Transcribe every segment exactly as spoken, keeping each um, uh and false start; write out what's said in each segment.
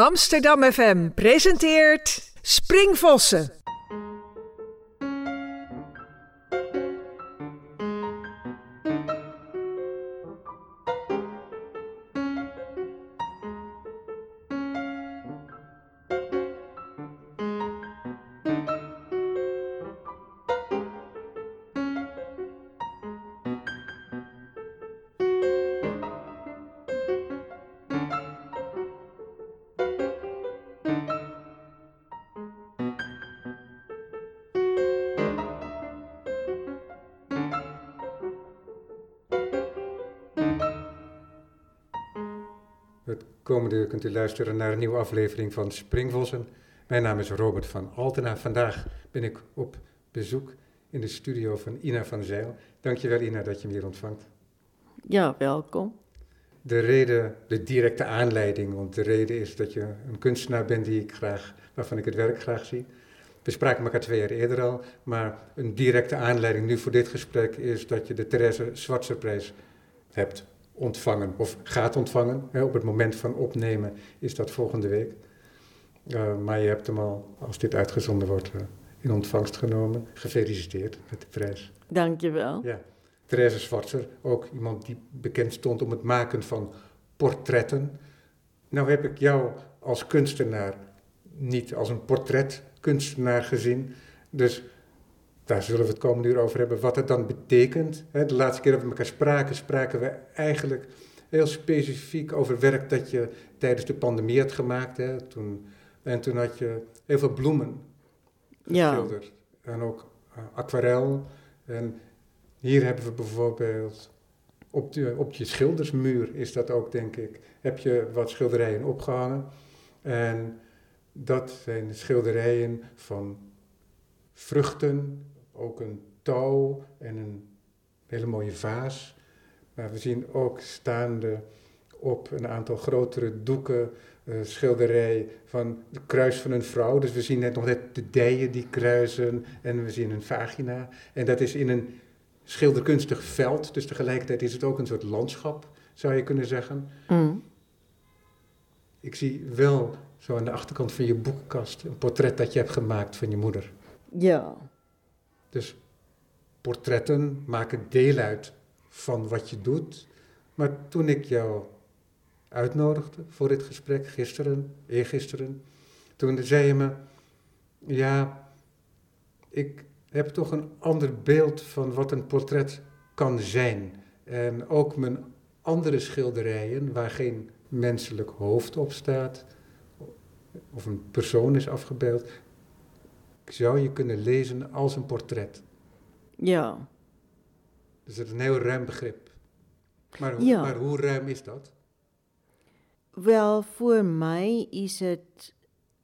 Amsterdam F M presenteert Springvossen. Het komende uur kunt u luisteren naar een nieuwe aflevering van Springvossen. Mijn naam is Robert van Altena. Vandaag ben ik op bezoek in de studio van Ina van Zijl. Dankjewel Ina dat je me hier ontvangt. Ja, welkom. De reden, de directe aanleiding, want de reden is dat je een kunstenaar bent die ik graag, waarvan ik het werk graag zie. We spraken elkaar twee jaar eerder al, maar een directe aanleiding nu voor dit gesprek is dat je de Therese Schwarzerprijs hebt ontvangen of gaat ontvangen. Hè, op het moment van opnemen is dat volgende week. Uh, maar je hebt hem al, als dit uitgezonden wordt, uh, in ontvangst genomen. Gefeliciteerd met de prijs. Dank je wel. Ja. Therese Schwarzer, ook iemand die bekend stond om het maken van portretten. Nou heb ik jou als kunstenaar niet als een portretkunstenaar gezien. Dus daar zullen we het komende uur over hebben, wat het dan betekent. De laatste keer dat we elkaar spraken, spraken we eigenlijk heel specifiek over werk dat je tijdens de pandemie had gemaakt. Hè. Toen, en toen had je heel veel bloemen geschilderd. Ja. En ook uh, aquarel. En hier hebben we bijvoorbeeld, op, de, op je schildersmuur is dat ook, denk ik, heb je wat schilderijen opgehangen. En dat zijn schilderijen van vruchten, ook een touw en een hele mooie vaas. Maar we zien ook staande op een aantal grotere doeken uh, schilderij van de kruis van een vrouw. Dus we zien net nog net de dijen die kruisen en we zien een vagina. En dat is in een schilderkunstig veld, dus tegelijkertijd is het ook een soort landschap, zou je kunnen zeggen. Mm. Ik zie wel zo aan de achterkant van je boekenkast een portret dat je hebt gemaakt van je moeder. Ja. Dus portretten maken deel uit van wat je doet. Maar toen ik jou uitnodigde voor dit gesprek, gisteren, eergisteren, toen zei je me, ja, ik heb toch een ander beeld van wat een portret kan zijn. En ook mijn andere schilderijen, waar geen menselijk hoofd op staat, of een persoon is afgebeeld, zou je kunnen lezen als een portret. Ja. Dus dat is een heel ruim begrip. Maar, hoe, ja. maar hoe ruim is dat? Wel, voor mij is het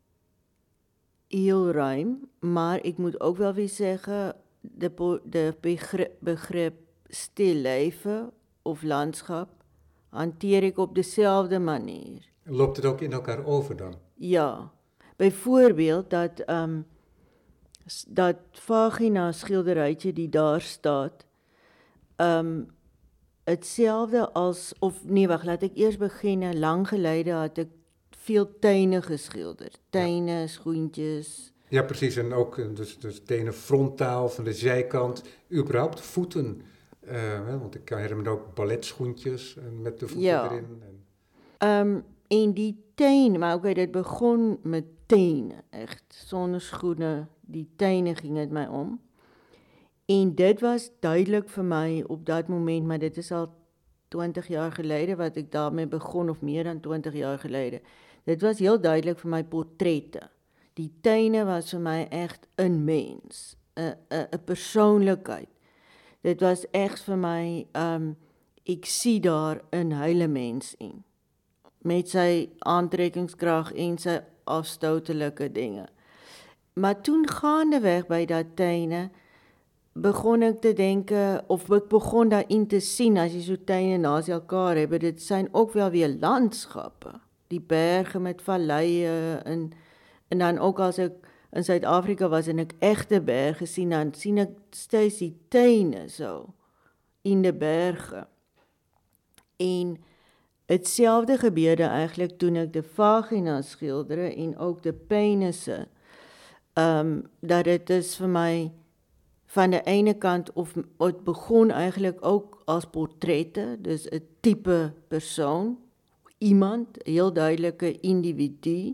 heel ruim, maar ik moet ook wel weer zeggen, de, de begrip, begrip stil leven of landschap hanteer ik op dezelfde manier. Loopt het ook in elkaar over dan? Ja. Bijvoorbeeld dat Um, dat vagina schilderijtje die daar staat, um, hetzelfde als, of nee wacht, laat ek eers begin, lang gelede had ek veel tuine geschilderd, tuine, ja. Schoentjes. Ja precies, en ook dus, dus tenen frontaal, van de zijkant, überhaupt voeten, uh, hè, want ik herinner me ook balletschoentjes met de voeten ja. erin. En Um, en die tuin, maar oké, dit begon met tenen, echt, sonneschoene, die tuine ging het my om. En dit was duidelik vir my op dat moment, maar dit is al twintig jaar gelede wat ek daarmee begon, of meer dan twintig jaar gelede. Dit was heel duidelik vir my portrette. Die tuine was vir my echt een mens, een, een, een persoonlikheid. Dit was echt vir my, um, ek sien daar een hele mens in. Met sy aantrekkingskrag en sy afstoutelike dinge. Maar toen gaandeweg by dat tuine, begon ek te denke, of ek begon daarin te sien, as jy so tuine naast elkaar heb, dit zijn ook wel weer landskappe. Die berge met valleie, en, en dan ook as ek in Suid-Afrika was en ek echte berge sien, dan sien ek steeds die tuine so, in de berge. En hetzelfde gebeurde eigenlijk toen ek die vagina skilderde en ook die penisse. Um, dat dit is vir my van die ene kant, of het begon eigenlijk ook als portrette, dus 'n type persoon, iemand, heel duidelijke individu.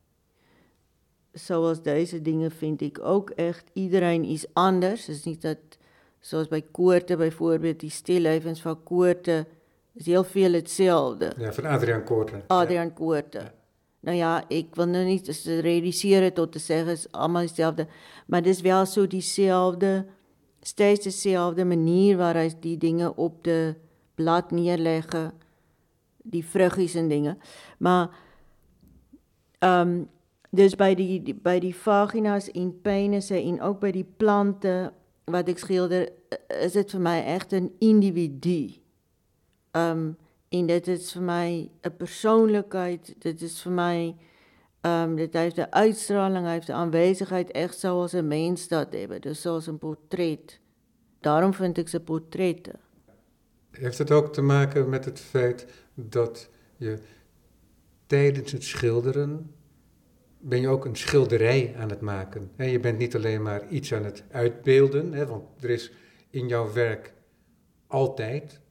Zoals deze dingen vind ik ook echt, iedereen is anders. Het is niet dat, zoals bij Koorte bijvoorbeeld, die stillevens van Koorte, is heel veel hetzelfde. Ja, van Adriaan Koorte. Adriaan ja. Koorte. Ja. Nou ja, ik wil nou niet reduceren tot te zeggen, het is allemaal hetzelfde. Maar het is wel zo diezelfde, steeds dezelfde manier waar hij die dingen op de blad neerleggen, die vruggies en dingen. Maar, um, dus bij die, die, bij die vagina's en penissen en ook bij die planten, wat ik schilder, is het voor mij echt een individu. Um, en dit is voor mij een persoonlijkheid, dit is voor mij, um, dit heeft de uitstraling, hij heeft de aanwezigheid echt zoals een mens dat hebben, dus zoals een portret. Daarom vind ik ze portretten. Heeft het ook te maken met het feit dat je tijdens het schilderen, ben je ook een schilderij aan het maken. Je bent niet alleen maar iets aan het uitbeelden, want er is in jouw werk altijd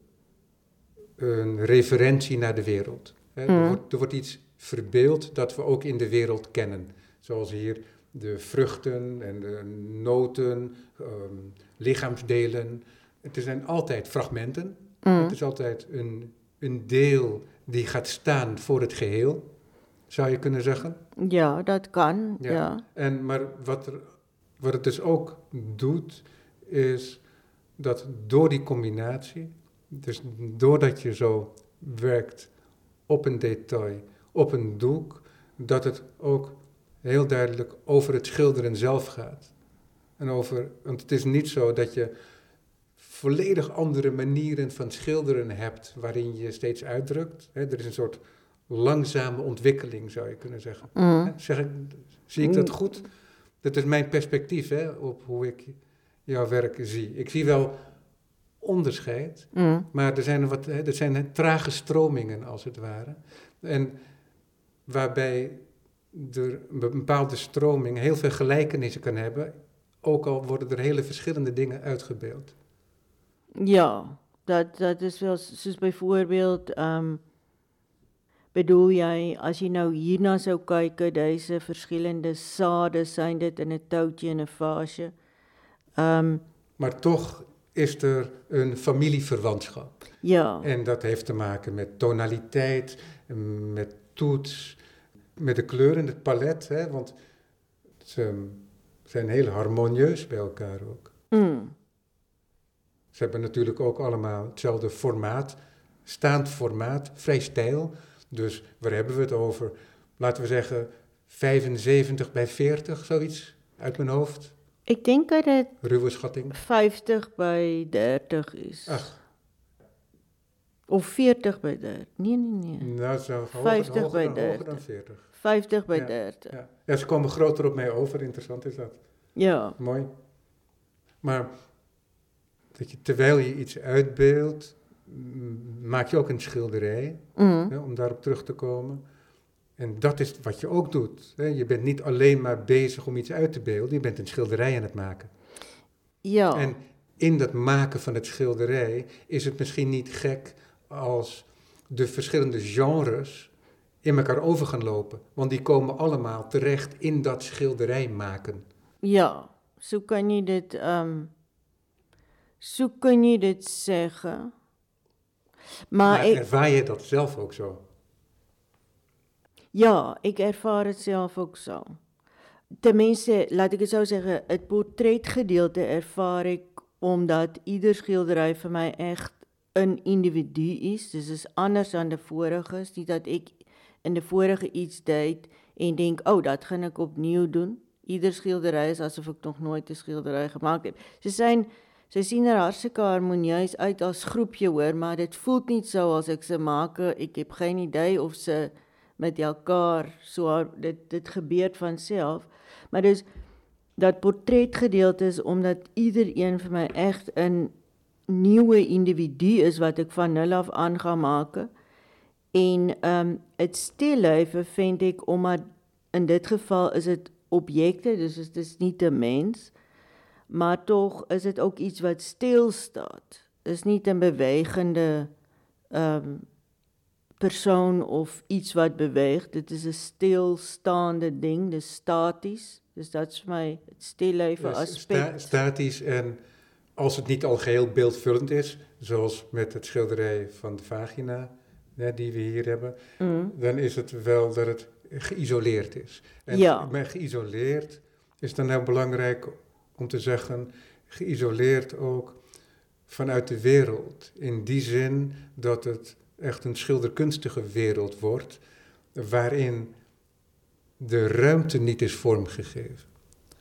een referentie naar de wereld. Mm. Er wordt, er wordt iets verbeeld dat we ook in de wereld kennen. Zoals hier de vruchten en de noten, um, lichaamsdelen. Het zijn altijd fragmenten. Mm. Het is altijd een, een deel die gaat staan voor het geheel, zou je kunnen zeggen. Ja, dat kan. Ja. Ja. En, maar wat, er, wat het dus ook doet, is dat door die combinatie, dus doordat je zo werkt op een detail, op een doek, dat het ook heel duidelijk over het schilderen zelf gaat. En over, want het is niet zo dat je volledig andere manieren van schilderen hebt, waarin je steeds uitdrukt. He, er is een soort langzame ontwikkeling, zou je kunnen zeggen. Mm. Zeg ik, zie ik dat goed? Dat is mijn perspectief, hè, op hoe ik jouw werk zie. Ik zie wel onderscheid, mm. maar er zijn, wat, er zijn trage stromingen, als het ware. En waarbij er een bepaalde stroming heel veel gelijkenissen kan hebben, ook al worden er hele verschillende dingen uitgebeeld. Ja, dat, dat is wel, zoals bijvoorbeeld, um, bedoel jij, als je nou hierna zou kijken, deze verschillende sade, zijn dit in een touwtje en een vaasje. Um, maar toch is er een familieverwantschap. Ja. En dat heeft te maken met tonaliteit, met toets, met de kleuren, het palet, hè, want ze zijn heel harmonieus bij elkaar ook. Mm. Ze hebben natuurlijk ook allemaal hetzelfde formaat, staand formaat, vrij stijl. Dus waar hebben we het over? Laten we zeggen vijfenzeventig bij veertig, zoiets uit mijn hoofd. Ik denk dat het ruwe schatting vijftig bij dertig is. Ach. Of veertig bij dertig. Nee, nee, nee. Nou, zo hoger, vijftig hoger, bij dan, dertig. hoger dan veertig. vijftig bij ja, dertig. Ja. ja, ze komen groter op mij over. Interessant is dat. Ja. Mooi. Maar dat je, terwijl je iets uitbeeldt, maak je ook een schilderij, mm. hè, om daarop terug te komen. En dat is wat je ook doet. Hè. Je bent niet alleen maar bezig om iets uit te beelden, je bent een schilderij aan het maken. Ja. En in dat maken van het schilderij is het misschien niet gek als de verschillende genres in elkaar over gaan lopen. Want die komen allemaal terecht in dat schilderij maken. Ja, zo kan je dit, um, zo kan je dit zeggen. Maar, maar ik, ervaar je dat zelf ook zo? Ja, ik ervaar het zelf ook zo. Tenminste, laat ik het zo zeggen, het portretgedeelte ervaar ik omdat ieder schilderij voor mij echt een individu is. Dus het is anders dan de vorige. Niet dat ik in de vorige iets deed en denk, oh, dat ga ik opnieuw doen. Ieder schilderij is alsof ik nog nooit een schilderij gemaakt heb. Ze zijn, ze zien er hartstikke harmonieus uit als groepje hoor, maar het voelt niet zo als ik ze maak. Ik heb geen idee of ze met elkaar, so, dit, dit gebeurt vanzelf. Maar dus, dat portretgedeelte is omdat iedereen vir my echt een nieuwe individu is wat ek van nul af aan gaan maak. En um, het stilleven vind ik, omdat in dit geval is het objecten, dus het is niet de mens, maar toch is het ook iets wat stilstaat. Het is niet een bewegende um, persoon of iets wat beweegt. Dit is een stilstaande ding, dus statisch. Dus dat is voor mij het stilleven Ja, aspect. sta, statisch en als het niet al geheel beeldvullend is, zoals met het schilderij van de vagina, hè, die we hier hebben, Mm. dan is het wel dat het geïsoleerd is. En Ja. met geïsoleerd is dan heel belangrijk om te zeggen, geïsoleerd ook vanuit de wereld. In die zin dat het echt een schilderkunstige wereld wordt, waarin de ruimte niet is vormgegeven.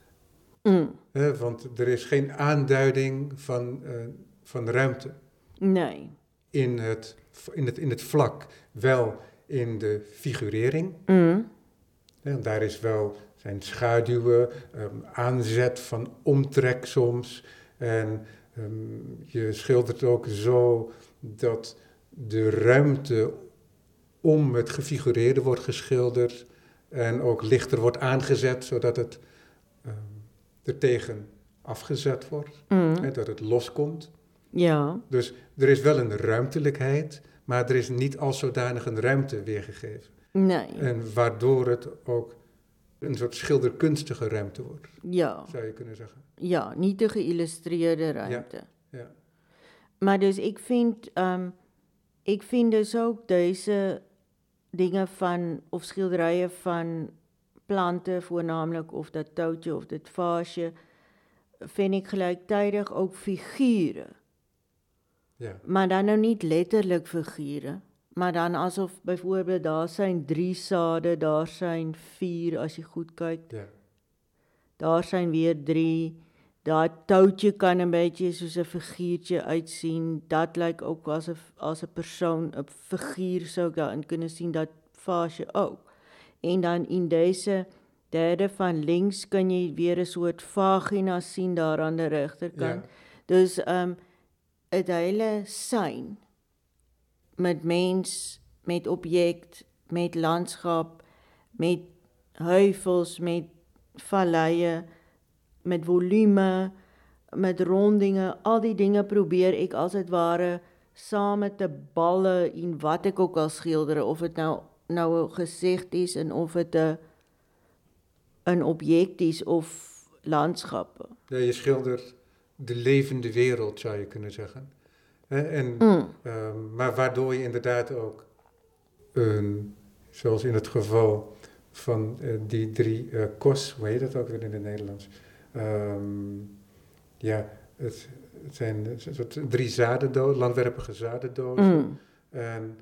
Mm. He, want er is geen aanduiding van, uh, van ruimte Nee. in het, in, het, in het vlak. Wel in de figurering. Mm. He, daar is wel zijn schaduwen, um, aanzet van omtrek soms. En um, je schildert ook zo dat de ruimte om het gefigureerde wordt geschilderd en ook lichter wordt aangezet, zodat het um, er tegen afgezet wordt, Mm. hè, dat het loskomt. Ja. Dus er is wel een ruimtelijkheid, maar er is niet als zodanig een ruimte weergegeven. Nee. En waardoor het ook een soort schilderkunstige ruimte wordt, Ja. zou je kunnen zeggen. Ja, niet de geïllustreerde ruimte. Ja. Maar dus ik vind, um, ik vind dus ook deze dingen van, of schilderijen van planten voornamelijk, of dat touwtje of dat vaasje, vind ik gelijktijdig ook figuren. Ja. Maar dan nou niet letterlijk figuren, maar dan alsof bijvoorbeeld daar zijn drie zaden, daar zijn vier als je goed kijkt. Ja. Daar zijn weer drie. Dat touwtje kan een beetje soos 'n figuurtjie uitsien. Dat lyk ook as 'n as 'n persoon, 'n figuur sou ek daarin kunnen sien, dat vaasje ook. En dan in deze derde van links kan jy weer 'n soort vagina sien daar aan de regterkant. Ja. Dus um, het hele sein met mens, met object, met landskap, met heuvels, met valleie, met volume, met rondingen, al die dingen probeer ek as het ware saam te ballen in wat ek ook al schilder, of het nou, nou 'n gezicht is en of het 'n 'n object is of landskappe. Ja, je schildert de levende wereld, zou je kunnen zeggen. Hè, en, Mm. um, maar waardoor je inderdaad ook, een, zoals in het geval van uh, die drie uh, kos, hoe heet dat ook weer in het Nederlands? Um, ja, het, het zijn een soort drie zadendozen, langwerpige zadendozen. Mm. En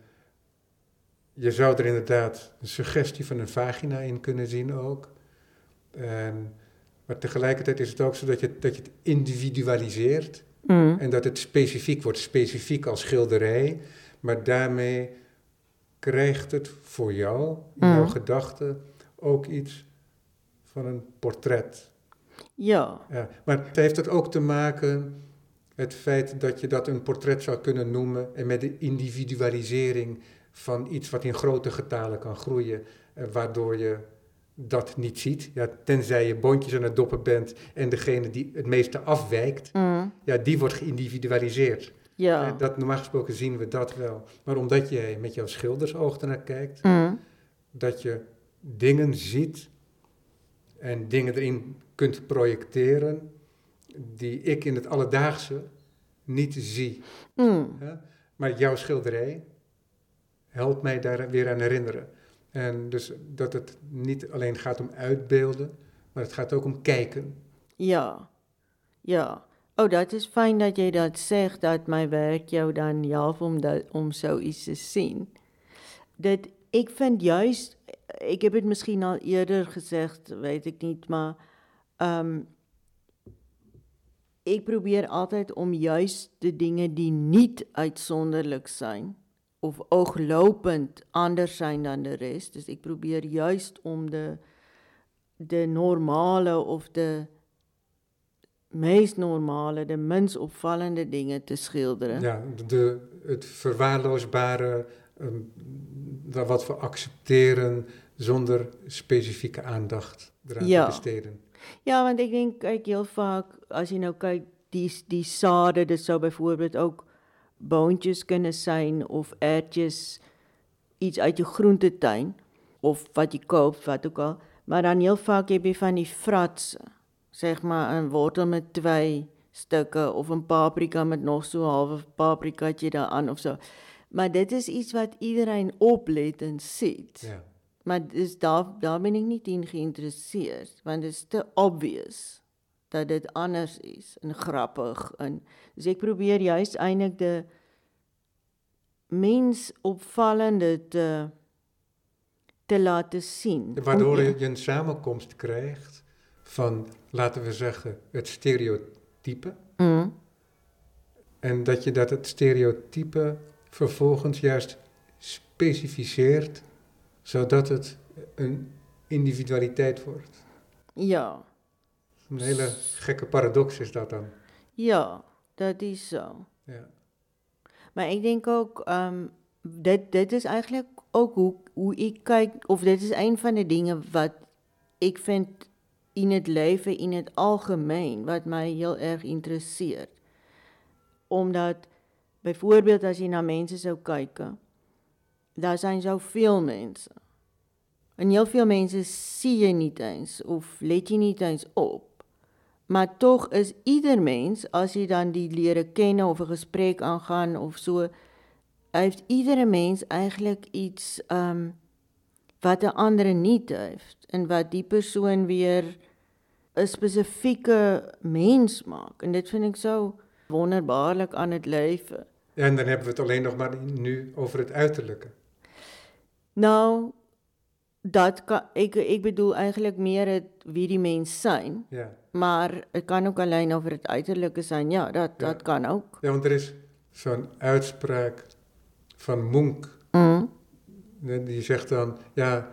je zou er inderdaad een suggestie van een vagina in kunnen zien ook. En, maar tegelijkertijd is het ook zo dat je, dat je het individualiseert. Mm. En dat het specifiek wordt, specifiek als schilderij. Maar daarmee krijgt het voor jou, in Mm. jouw gedachten, ook iets van een portret. Ja. Ja, maar het heeft het ook te maken, het feit dat je dat een portret zou kunnen noemen, en met de individualisering van iets wat in grote getalen kan groeien, eh, waardoor je dat niet ziet. Ja, tenzij je boontjes aan het doppen bent en degene die het meeste afwijkt, Mm. ja, die wordt geïndividualiseerd. Ja. Eh, dat, normaal gesproken zien we dat wel. Maar omdat jij met jouw schildersoog ernaar kijkt, Mm. dat je dingen ziet en dingen erin kunt projecteren die ik in het alledaagse niet zie. Mm. Hè? Maar jouw schilderij helpt mij daar weer aan herinneren. En dus dat het niet alleen gaat om uitbeelden, maar het gaat ook om kijken. Ja, ja. Oh, dat is fijn dat jy dat zegt, dat my werk jou dan help om, dat, om zoiets te zien. Dat, ik vind juist, ik heb het misschien al eerder gezegd, weet ik niet, maar um, ik probeer altijd om juist de dingen die niet uitzonderlijk zijn, of ooglopend anders zijn dan de rest. Dus ik probeer juist om de, de normale of de meest normale, de minst opvallende dingen te schilderen. Ja, de, het verwaarloosbare um, daar wat voor accepteren zonder specifieke aandacht eraan Ja. te besteden. Ja, want ek dink, kyk, heel vaak, as jy nou kyk, die, die sade, dit sou byvoorbeeld ook boontjies kunnen zijn, of ertjes, iets uit je groentetuin, of wat je koopt, wat ook al. Maar dan heel vaak heb je van die fratse, zeg maar een wortel met twee stukken, of een paprika met nog zo'n halve paprikaatje daaraan, of zo. Maar dit is iets wat iedereen oplet en ziet. Ja. Maar dus daar, daar ben ik niet in geïnteresseerd, want het is te obvious dat dit anders is en grappig. En, dus ik probeer juist eintlik de mens opvallende te, te laten zien. Waardoor je een samenkomst krijgt van, laten we zeggen, het stereotype. Mm. En dat je dat het stereotype vervolgens juist specificeert, zodat het een individualiteit wordt. Ja. Een hele gekke paradox is dat dan. Ja, dat is zo. Ja. Maar ik denk ook, um, dit, dit is eigenlijk ook hoe, hoe ik kijk, of dit is een van de dingen wat ik vind in het leven, in het algemeen, wat mij heel erg interesseert. Omdat, bijvoorbeeld als je naar mensen zou kijken, daar zijn zoveel mensen. En heel veel mensen zie je niet eens, of let je niet eens op. Maar toch is ieder mens, als je dan die leren kennen of een gesprek aangaan of zo, heeft iedere mens eigenlijk iets um, wat de andere niet heeft. En wat die persoon weer een specifieke mens maakt. En dit vind ik zo wonderbaarlijk aan het leven. Ja, en dan hebben we het alleen nog maar nu over het uiterlijke. Nou, dat kan, ik, ik bedoel eigenlijk meer het, wie die mens zijn. Ja. Maar het kan ook alleen over het uiterlijke zijn. Ja, dat, Ja. dat kan ook. Ja, want er is zo'n uitspraak van Munch. Mm. Die zegt dan, ja,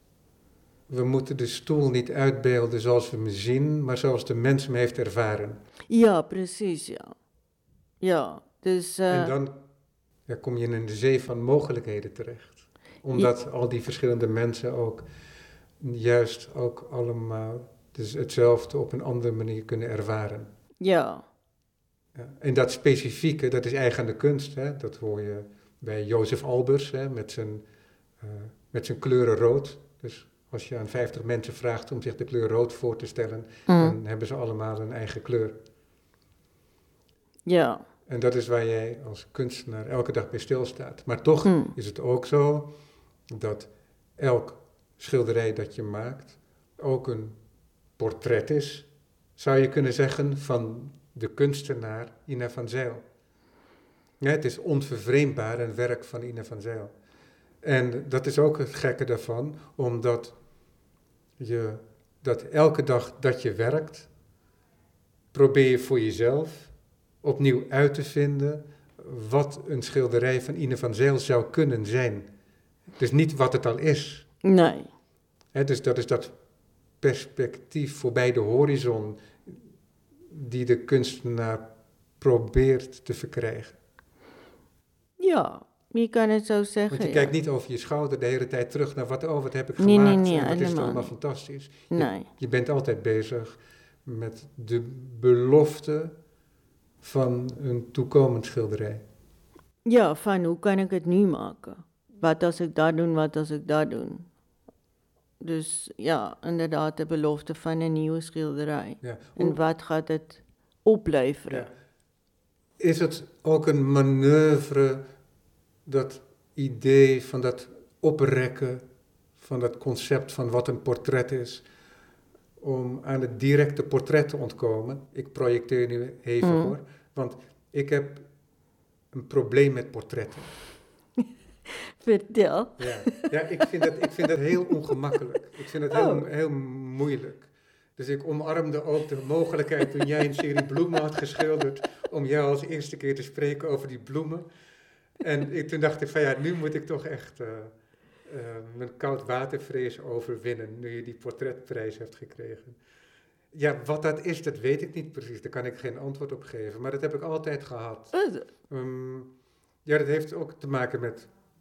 we moeten de stoel niet uitbeelden zoals we hem zien, maar zoals de mens hem heeft ervaren. Ja, precies, ja. Ja, dus... Uh, en dan ja, kom je in een zee van mogelijkheden terecht. Omdat ja. al die verschillende mensen ook juist ook allemaal dus hetzelfde op een andere manier kunnen ervaren. Ja. Ja. En dat specifieke, dat is eigen aan de kunst. Hè? Dat hoor je bij Jozef Albers, hè? Met zijn, uh, met zijn kleuren rood. Dus als je aan vijftig mensen vraagt om zich de kleur rood voor te stellen, mm. dan hebben ze allemaal een eigen kleur. Ja. En dat is waar jij als kunstenaar elke dag bij stilstaat. Maar toch mm. is het ook zo dat elk schilderij dat je maakt ook een portret is, zou je kunnen zeggen, van de kunstenaar Ina van Zijl. Ja, het is onvervreemdbaar een werk van Ina van Zijl. En dat is ook het gekke daarvan, omdat je dat elke dag dat je werkt, probeer je voor jezelf opnieuw uit te vinden wat een schilderij van Ina van Zijl zou kunnen zijn. Dus niet wat het al is. Nee. He, dus dat is dat perspectief voorbij de horizon die de kunstenaar probeert te verkrijgen. Ja, je kan het zo zeggen. Want je ja. kijkt niet over je schouder de hele tijd terug naar wat, oh, wat heb ik nee, gemaakt nee, nee, en wat is het allemaal niet. fantastisch. Nee. Je, je bent altijd bezig met de belofte van een toekomend schilderij. Ja, van hoe kan ik het nu maken? Wat als ik dat doe, wat als ik dat doe? Dus ja, inderdaad de belofte van een nieuwe schilderij. Ja. En wat gaat het opleveren? Ja. Is het ook een manoeuvre, dat idee van dat oprekken, van dat concept van wat een portret is, om aan het directe portret te ontkomen? Ik projecteer nu even mm. hoor, want ik heb een probleem met portretten. Vertel. Ja, ja ik, vind dat, ik vind dat heel ongemakkelijk. Ik vind het heel, oh. heel moeilijk. Dus ik omarmde ook de mogelijkheid toen jij een serie bloemen had geschilderd, om jou als eerste keer te spreken over die bloemen. En ik, toen dacht ik van ja, nu moet ik toch echt uh, uh, mijn koudwatervrees overwinnen, nu je die portretprijs hebt gekregen. Ja, wat dat is, dat weet ik niet precies. Daar kan ik geen antwoord op geven. Maar dat heb ik altijd gehad. Um, ja, dat heeft ook te maken met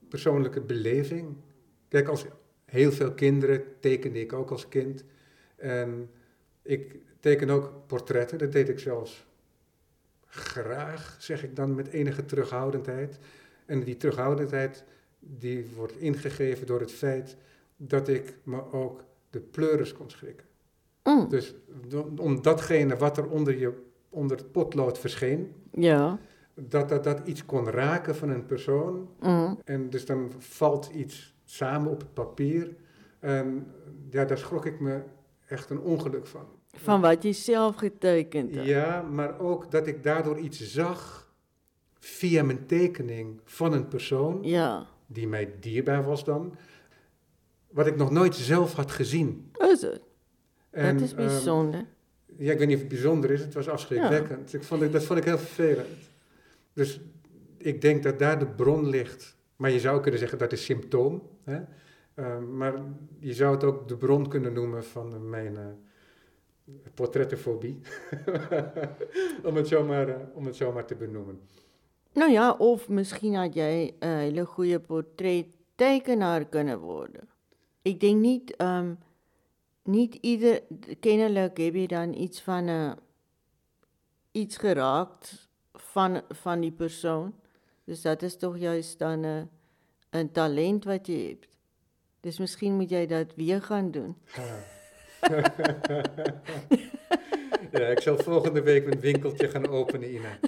persoonlijke beleving. Kijk, als heel veel kinderen tekende ik ook als kind. En ik teken ook portretten, dat deed ik zelfs graag, zeg ik dan met enige terughoudendheid. En die terughoudendheid die wordt ingegeven door het feit dat ik me ook de pleuris kon schrikken. Mm. Dus om datgene wat er onder, je, onder het potlood verscheen, Ja. dat, dat dat iets kon raken van een persoon. Mm. En dus dan valt iets samen op het papier. En ja, daar schrok ik me echt een ongeluk van. Van wat je zelf getekend hebt. Ja, maar ook dat ik daardoor iets zag via mijn tekening van een persoon, Ja. die mij dierbaar was dan, wat ik nog nooit zelf had gezien. Is het? En, Dat is bijzonder. Um, ja, ik weet niet of het bijzonder is, het was afschrikwekkend. Ja. Ik vond, dat vond ik heel vervelend. Dus ik denk dat daar de bron ligt. Maar je zou kunnen zeggen dat is symptoom. Hè? Uh, maar je zou het ook de bron kunnen noemen van mijn uh, portrettenfobie. om, het zomaar, uh, om het zomaar te benoemen. Nou ja, of misschien had jij een hele goede portrettekenaar kunnen worden. Ik denk niet, um, niet ieder, kennelijk heb je dan iets van, uh, iets geraakt van, van die persoon. Dus dat is toch juist dan uh, een talent wat je hebt. Dus misschien moet jij dat weer gaan doen. Ja. Ja, ik zal volgende week een winkeltje gaan openen, Ina.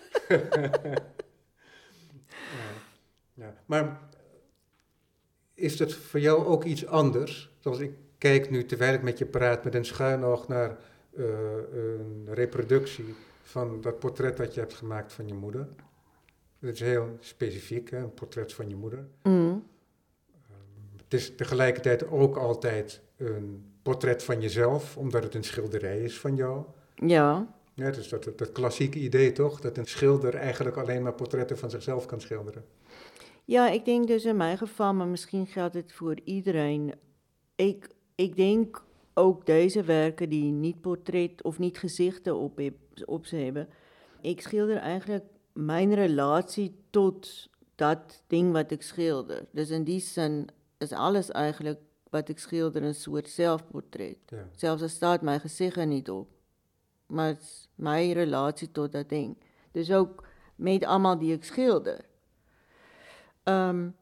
Ja, ja. Maar is het voor jou ook iets anders? Zoals ik kijk nu, terwijl ik met je praat, met een schuin oog naar uh, een reproductie van dat portret dat je hebt gemaakt van je moeder. Dat is heel specifiek, hè? Een portret van je moeder. Mm. Um, het is tegelijkertijd ook altijd een portret van jezelf, omdat het een schilderij is van jou. Ja. Ja, dus dat, dat klassieke idee toch, dat een schilder eigenlijk alleen maar portretten van zichzelf kan schilderen. Ja, ik denk dus in mijn geval, maar misschien geldt het voor iedereen. Ik, ik denk ook deze werken die niet portret of niet gezichten op, heb, op ze hebben. Ik schilder eigenlijk mijn relatie tot dat ding wat ik schilder. Dus in die zin is alles eigenlijk wat ik schilder een soort zelfportret. Ja. Zelfs al staat mijn gezicht er niet op. Maar het is mijn relatie tot dat ding. Dus ook met allemaal die ik schilder. Um,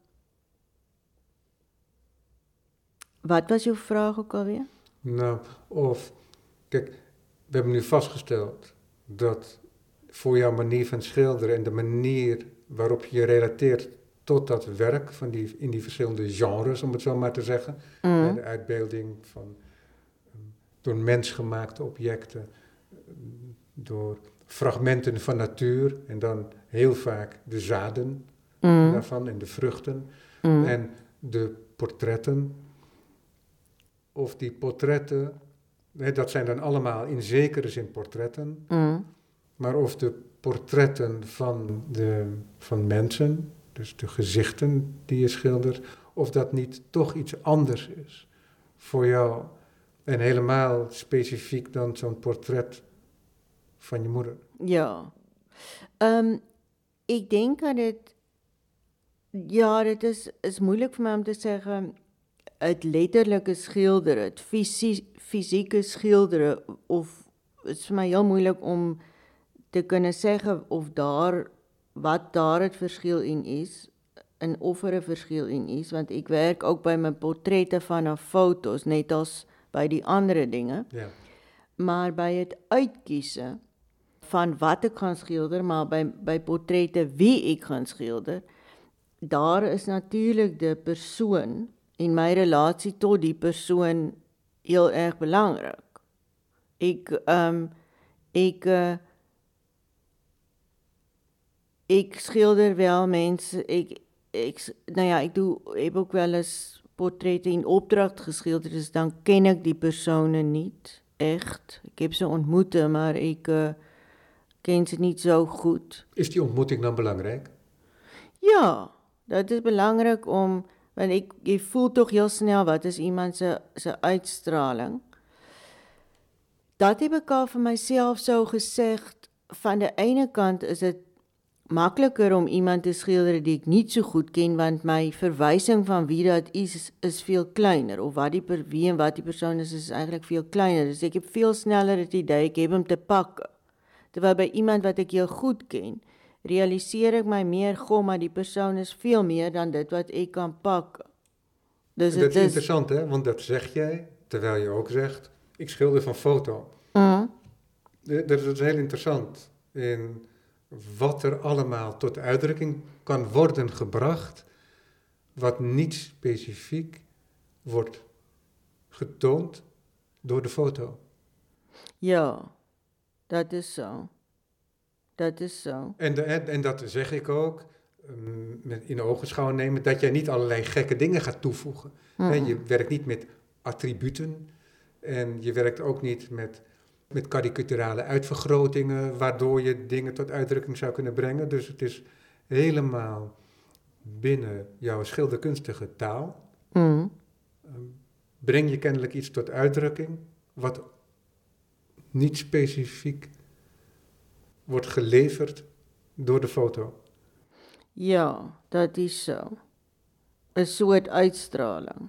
wat was jouw vraag ook alweer? Nou, of, kijk, we hebben nu vastgesteld dat voor jouw manier van schilderen en de manier waarop je je relateert tot dat werk van die, in die verschillende genres, om het zo maar te zeggen, Mm. de uitbeelding van um, door mensgemaakte objecten, door fragmenten van natuur en dan heel vaak de zaden Mm. daarvan en de vruchten Mm. en de portretten. Of die portretten, hè, dat zijn dan allemaal in zekere zin portretten, Mm. maar of de portretten van, de, van mensen, dus de gezichten die je schildert, of dat niet toch iets anders is voor jou. En helemaal specifiek dan zo'n portret van je moeder. Ja. Um, ik denk dat het... Ja, het is, is moeilijk voor mij om te zeggen... Het letterlijke schilderen, het fysie, fysieke schilderen... of het is voor mij heel moeilijk om te kunnen zeggen of daar... wat daar het verschil in is... en of er een verschil in is. Want ik werk ook bij mijn portretten vanaf foto's... net als bij die andere dingen. Ja. Maar bij het uitkiezen... van wat ik gaan schilderen, maar bij, bij portretten wie ik ga schilderen, daar is natuurlijk de persoon in mijn relatie tot die persoon heel erg belangrijk. Ik, um, ik, uh, ik schilder wel mensen, ik, ik, nou ja, ik doe, heb ook wel eens portretten in opdracht geschilderd, dus dan ken ik die personen niet, echt. Ik heb ze ontmoet, maar ik... Uh, ken ze niet zo goed. Is die ontmoeting dan belangrijk? Ja, dat is belangrijk om... Want ik, je voelt toch heel snel wat is iemand zijn uitstraling. Dat heb ik al van mijzelf zo gezegd. Van de ene kant is het makliker om iemand te skilder die ek nie so goed ken, want my verwysing van wie dat is, is veel kleiner, of wat die, per, wie en wat die persoon is, is eintlik veel kleiner. Dus ek heb veel sneller het idee, ek heb hom te pakke. Terwyl by iemand wat ek heel goed ken, realiseer ek my meer, goh, maar die persoon is veel meer dan dit wat ek kan pakke. Dus dat het is is interessant, hè? Want dat zeg jij, terwijl je ook zegt, ik schilder van foto. Uh, Dat is heel interessant in wat er allemaal tot uitdrukking kan worden gebracht, wat niet specifiek wordt getoond door de foto. ja, dat is zo. Dat is zo. En, de, en, en dat zeg ik ook, um, met in ogenschouw nemen, dat jij niet allerlei gekke dingen gaat toevoegen. Hè, je werkt niet met attributen en je werkt ook niet met, met karikaturale uitvergrotingen, waardoor je dingen tot uitdrukking zou kunnen brengen. Dus het is helemaal binnen jouw schilderkunstige taal. Mm. Um, breng je kennelijk iets tot uitdrukking, wat niet specifiek wordt geleverd door de foto. Ja, dat is zo. 'n soort uitstraling.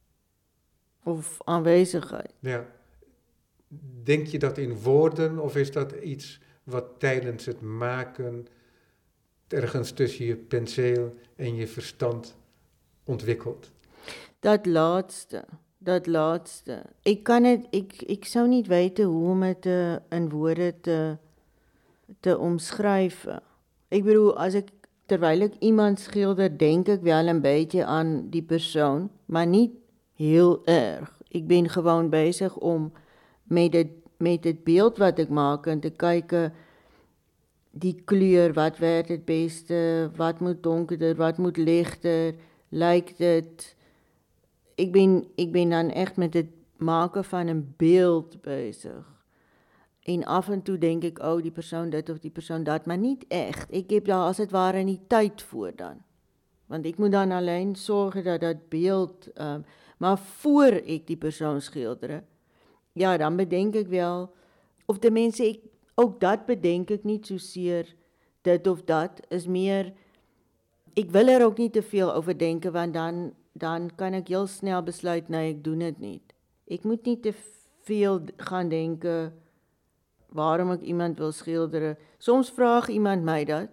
Of aanwezigheid. Ja. Denk je dat in woorden of is dat iets wat tijdens het maken ergens tussen je penseel en je verstand ontwikkelt? Dat laatste, dat laatste. Ek kan het, ek, ek sou nie weet hoe om dit te, in woorde te, te omskryf. Ek bedoel, as ek, terwyl ek iemand skilder, denk ek wel een beetje aan die persoon, maar niet heel erg. Ek ben gewoon bezig om met dit, met dit beeld wat ek maak en te kyk die kleur, wat werk het beste, wat moet donkerder, wat moet lichter, lyk dit. Ek ben, ek ben dan echt met het maken van een beeld bezig. En af en toe denk ek, oh, die persoon dit of die persoon dat, maar niet echt. Ek heb daar as het ware nie tyd voor dan. Want ek moet dan alleen sorgen dat dat beeld, um, maar voor ek die persoon skilder, ja, dan bedenk ek wel, of de mense, ek, ook dat bedenk ek niet soseer, dit of dat, is meer, ek wil er ook niet te veel over denken, want dan, dan kan ek heel snel besluit, nee, ek doen het niet. Ek moet niet te veel gaan denken, waarom ek iemand wil skilderen. Soms vraag iemand my dat,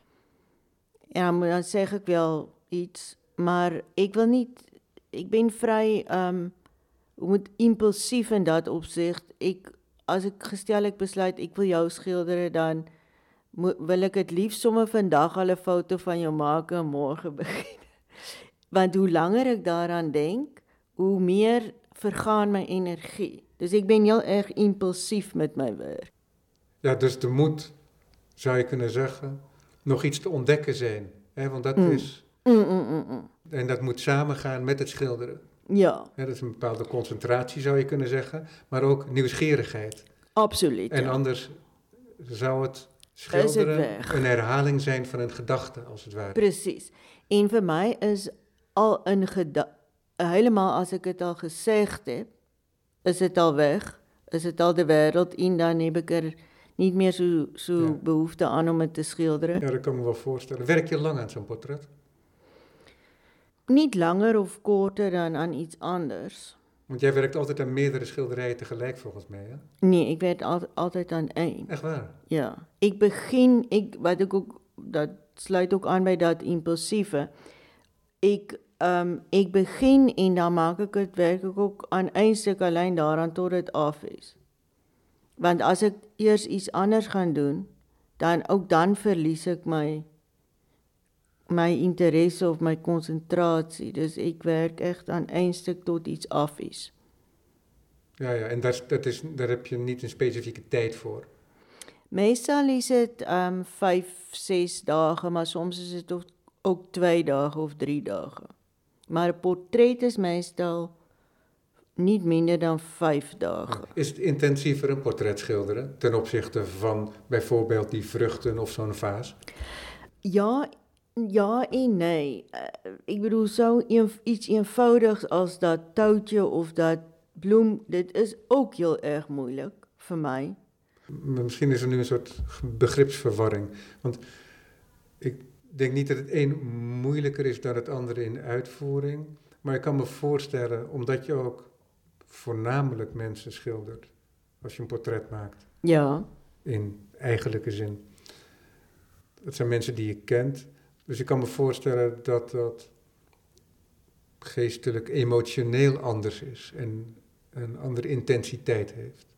en dan, dan zeg ek wel iets, maar ek wil niet, ek ben vry, um, hoe moet impulsief in dat opzicht, ek, as ek gestel ek besluit, ek wil jou skilderen, dan moet, wil ek het liefst sommer vandag al 'n foto van jou maak en morgen begin. Want hoe langer ek daaraan denk, hoe meer vergaan my energie. Dus ek ben heel erg impulsief met my werk. Ja, dus er moet, zou je kunnen zeggen, nog iets te ontdekken zijn. Hè? Want dat Mm. is... Mm, mm, mm, mm. En dat moet samengaan met het schilderen. Ja, Hè, dat is een bepaalde concentratie, zou je kunnen zeggen. Maar ook nieuwsgierigheid. absoluut. En ja. anders zou het Is schilderen het weg. een herhaling zijn van een gedachte, als het ware. Precies. En vir my is al in geda- helemaal as ek het al gesegd heb, is het al weg, is het al de wêreld in, dan heb ek er niet meer so, so Ja. behoefte aan om het te schilderen. Ja, dat kan ik me wel voorstellen. Werk je lang aan zo'n portret? Niet langer of korter dan aan iets anders. Want jij werkt altijd aan meerdere schilderijen tegelijk, volgens mij, hè? Nee, ik werk al, altijd aan één. Echt waar? Ja, ik begin, ik, wat ik ook, dat sluit ook aan bij dat impulsieve. Ik, um, ik begin en dan maak ik het, werk ik ook aan één stuk alleen daaraan tot het af is. Want als ik eerst iets anders gaan doen, dan ook dan verlies ik my, my interesse of my concentratie. Dus ik werk echt aan één stuk tot iets af is. Ja, ja. En dat is, dat is, daar heb je niet een specifieke tijd voor. Meestal is het um, vijf, zes dagen, maar soms is het ook, ook twee dagen of drie dagen. Maar een portret is meestal niet minder dan vijf dagen. Is het intensiever een portret schilderen ten opzichte van bijvoorbeeld die vruchten of zo'n vaas? Ja, ja en nee. Uh, ik bedoel, zo een, iets eenvoudigs als dat touwtje of dat bloem, dit is ook heel erg moeilijk voor mij. Misschien is er nu een soort begripsverwarring. Want Ik denk niet dat het een moeilijker is dan het andere in uitvoering. Maar ik kan me voorstellen, omdat je ook voornamelijk mensen schildert als je een portret maakt. Ja. In eigenlijke zin. Dat zijn mensen die je kent. Dus ik kan me voorstellen dat dat geestelijk, emotioneel anders is en een andere intensiteit heeft.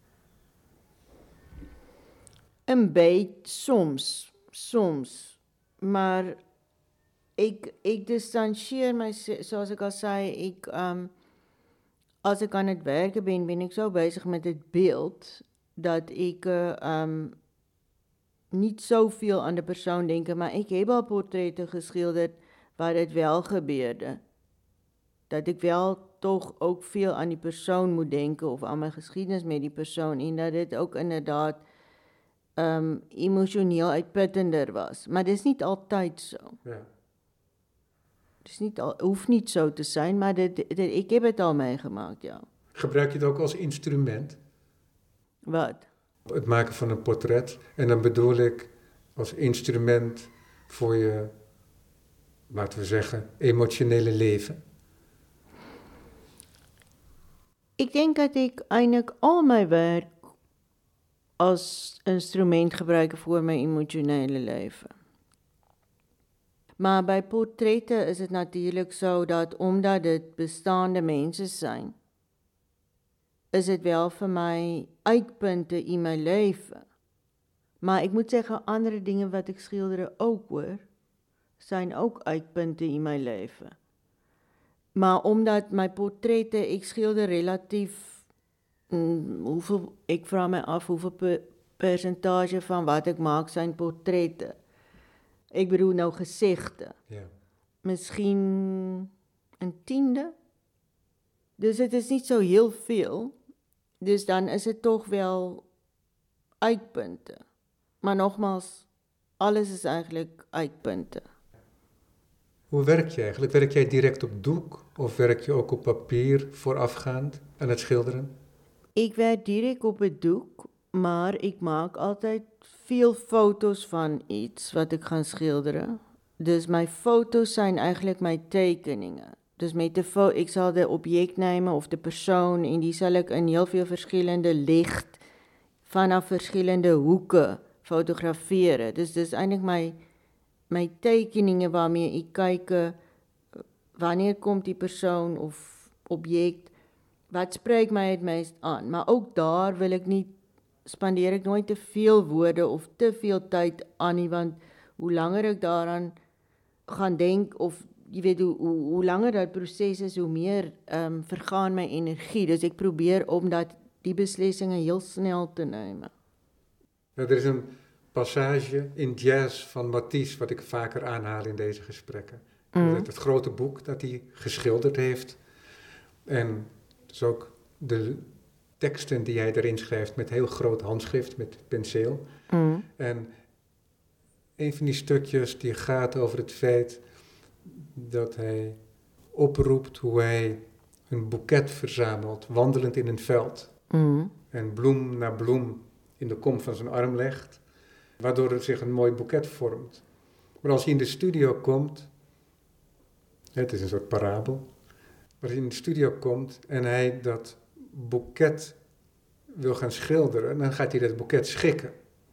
Een beetje, soms, soms. Maar ik, ik distancieer mij, zoals ik al zei, ik, um, als ik aan het werken ben, ben ik zo bezig met het beeld, dat ik uh, um, niet zoveel aan de persoon denk, maar ik heb al portretten geschilderd waar het wel gebeurde. Dat ik wel toch ook veel aan die persoon moet denken of aan mijn geschiedenis met die persoon en dat het ook inderdaad um, emotioneel uitputtender was. Maar dat is niet altijd zo. Ja. Het is niet al, hoeft niet zo te zijn, maar dit, dit, ik heb het al meegemaakt, ja. Gebruik je het ook als instrument? Wat? Het maken van een portret. En dan bedoel ik als instrument voor je, laten we zeggen, emotionele leven. Ik denk dat ik eintlik al my werk as instrument gebruik vir my emosionele lewe. Maar by portrette is dit natuurlik so dat omdat dit bestaande mense zijn, is dit wel vir my uitpunte in my lewe. Maar ek moet zeggen, andere dinge wat ek skilder ook hoor, zijn ook uitpunte in my lewe. Maar omdat my portrette, ek skilder relatief, mm, hoeveel, ek vraag my af hoeveel per, percentage van wat ek maak zijn portrette. Ek bedoel nou gezichten. Ja. Misschien een tiende. Dus het is niet zo heel veel. Dus dan is het toch wel uitpunten. Maar nogmaals, alles is eigenlijk uitpunten. Hoe werk je eigenlijk? Werk jij direct op doek of werk je ook op papier voorafgaand aan het schilderen? Ik werk direct op het doek, maar ik maak altijd veel foto's van iets wat ik ga schilderen. Dus mijn foto's zijn eigenlijk mijn tekeningen. Dus met de fo- ik zal de object nemen of de persoon en die zal ik in heel veel verschillende licht vanaf verschillende hoeken fotograferen. Dus dit is eigenlijk mijn, mijn tekeningen waarmee ik kijk wanneer komt die persoon of object, wat spreekt mij het meest aan. Maar ook daar wil ik niet, spandeer ik nooit te veel woorden of te veel tijd aan nie, want hoe langer ik daaraan gaan denken of je weet, hoe, hoe, hoe langer dat proces is, hoe meer um, vergaan mijn energie. Dus ik probeer om dat, die beslissingen heel snel te nemen. Ja, er is een passage in Jazz van Matisse, wat ik vaker aanhaal in deze gesprekken. Mm. Het, het grote boek dat hij geschilderd heeft. En dus ook de teksten die hij erin schrijft met heel groot handschrift, met penseel. Mm. En een van die stukjes die gaat over het feit dat hij oproept hoe hij een boeket verzamelt, wandelend in een veld. Mm. En bloem na bloem in de kom van zijn arm legt, waardoor er zich een mooi boeket vormt. Maar als hij in de studio komt, het is een soort parabel, als hij in de studio komt en hij dat boeket wil gaan schilderen, dan gaat hij dat boeket schikken.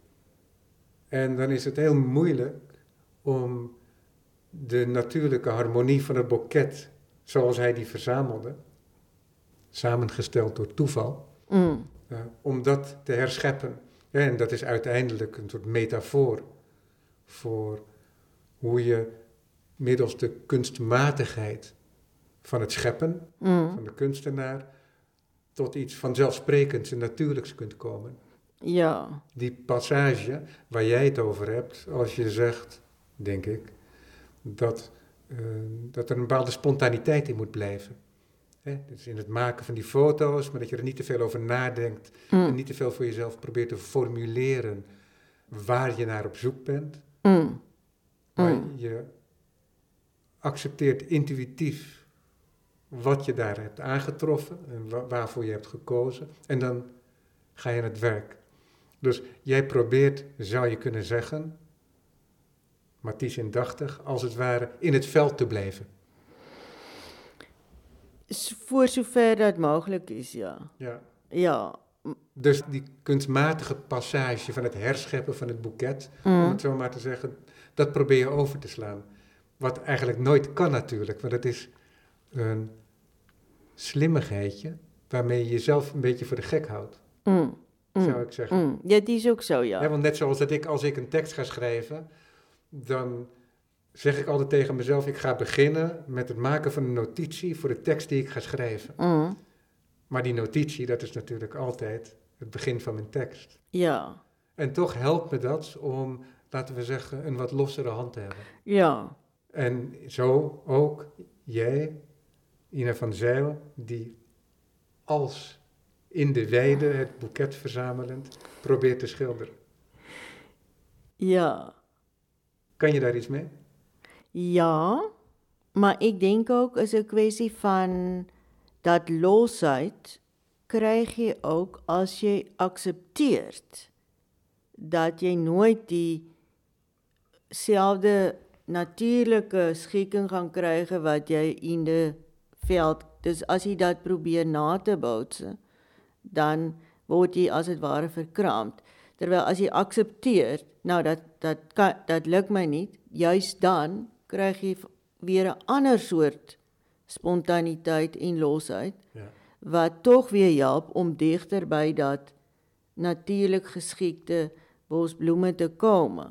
En dan is het heel moeilijk om de natuurlijke harmonie van het boeket, zoals hij die verzamelde, samengesteld door toeval, mm. uh, om dat te herscheppen. Ja, en dat is uiteindelijk een soort metafoor voor hoe je middels de kunstmatigheid van het scheppen, mm. van de kunstenaar, tot iets vanzelfsprekends en natuurlijks kunt komen. Ja. Die passage waar jij het over hebt, als je zegt, denk ik, dat, uh, dat er een bepaalde spontaniteit in moet blijven. Hè? Dus in het maken van die foto's, maar dat je er niet te veel over nadenkt mm. en niet te veel voor jezelf probeert te formuleren waar je naar op zoek bent. Mm. Maar mm. je accepteert intuïtief wat je daar hebt aangetroffen en wa- waarvoor je hebt gekozen. En dan ga je aan het werk. Dus jij probeert, zou je kunnen zeggen, Matisse indachtig, als het ware in het veld te blijven. Voor sover dat mogelijk is, ja. Ja. Ja. Dus die kunstmatige passage van het herscheppen van het boeket, Mm. om het zo maar te zeggen, dat probeer je over te slaan. Wat eigenlijk nooit kan natuurlijk, want het is een slimmigheidje waarmee je jezelf een beetje voor de gek houdt, Mm. Mm. zou ik zeggen. Mm. Ja, die is ook zo, ja. Ja, want net zoals dat ik, als ik een tekst ga schrijven, dan zeg ik altijd tegen mezelf, ik ga beginnen met het maken van een notitie voor de tekst die ik ga schrijven. Mm. Maar die notitie, dat is natuurlijk altijd het begin van mijn tekst. Ja. En toch helpt me dat om, laten we zeggen, een wat lossere hand te hebben. Ja. En zo ook jij, Ina van Zijl, die als in de weide het boeket verzamelend probeert te schilderen. Ja. Kan je daar iets mee? Ja, maar ik denk ook is 'n kwessie van dat losheid krijg je ook als je accepteert dat jy nooit dieselfde natuurlike schikking gaan krijgen wat jy in de veld. Dus as jy dat probeer na te bootsen, dan word jy as het ware verkrampt. Terwyl as jy accepteer, nou dat dat kan, dat lukt my niet, juist dan krijg jy weer 'n ander soort spontaniteit en losheid, Ja. wat toch weer help om dichter by dat natuurlijk geskikte bosbloeme te komen.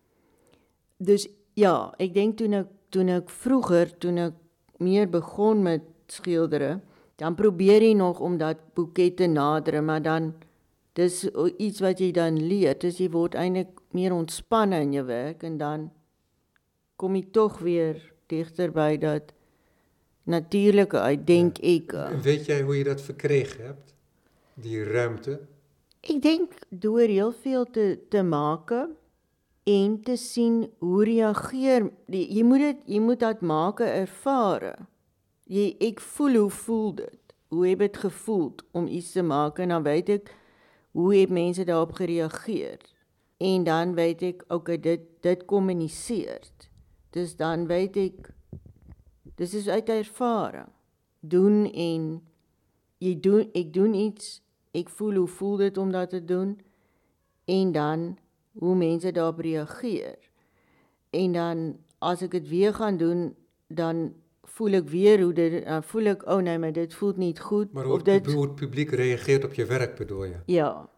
Dus ja, ek dink toen ek toen ek vroeger, toen ek meer begon met skilderen, dan probeer jy nog om dat boeket te naderen, maar dan dis iets wat jy dan leer, dus jy word eintlik meer ontspanne in jou werk en dan kom jy toch weer dichter by dat natuurlijke uit, denk Ja. ek. En weet jij hoe je dat verkregen hebt? Die ruimte? Ek dink door heel veel te, te maken en te sien hoe reageer, die, jy, moet het, jy moet dat maken ervaren. Jy, ek voel hoe voel dit, hoe heb het gevoeld om iets te maken, en dan weet ek hoe het mense daarop gereageer. En dan weet ek, okay, dit, dit communiceert. Dus dan weet ek, dis is uit ervaring. Doen en, jy doen, ek doen iets, ek voel hoe voel dit om dat te doen, en dan hoe mense daarop reageer. En dan, as ek het weer gaan doen, dan voel ek weer hoe dit, dan voel ek, oh nee, maar dit voelt niet goed. Maar hoe of het, dit, hoe het publiek reageert op je werk, bedoel je? Ja,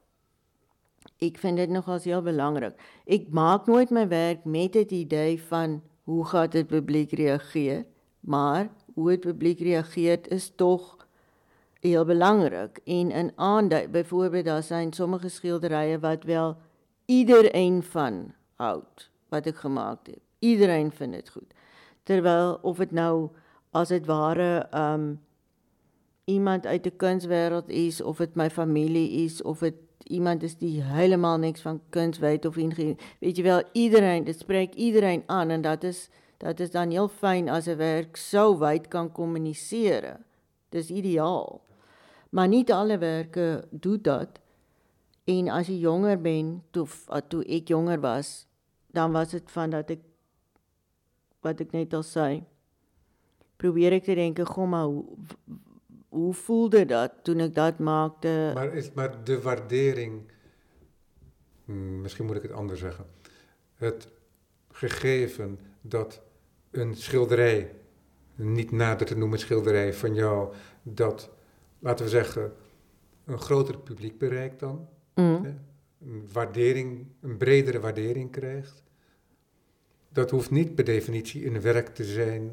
ek vind dit nogals heel belangrik. Ek maak nooit my werk met het idee van hoe gaat het publiek reageer, maar hoe het publiek reageert is toch heel belangrik. En in aandui, byvoorbeeld daar zijn sommige schilderijen wat wel iedereen van houdt, wat ek gemaakt heb. Iedereen vindt het goed. Terwyl of het nou as het ware um, iemand uit de kunstwêreld is, of het my familie is, of het iemand is die helemaal niks van kunst weet of ingenieur. Weet je wel, iedereen, dit spreekt iedereen aan en dat is, dat is dan heel fijn als een werk zo wijd kan communiceren. Dat is ideaal. Maar niet alle werken doen dat. En als je jonger bent, toe, toe ik jonger was, dan was het van dat ik, wat ik net al zei, probeer ik te denken, goh, maar hoe, hoe voelde dat toen ik dat maakte? Maar, is, maar de waardering, hmm, misschien moet ik het anders zeggen, het gegeven dat een schilderij, niet nader te noemen schilderij van jou, dat, laten we zeggen, een groter publiek bereikt dan, Mm. hè, een waardering, een bredere waardering krijgt, dat hoeft niet per definitie een werk te zijn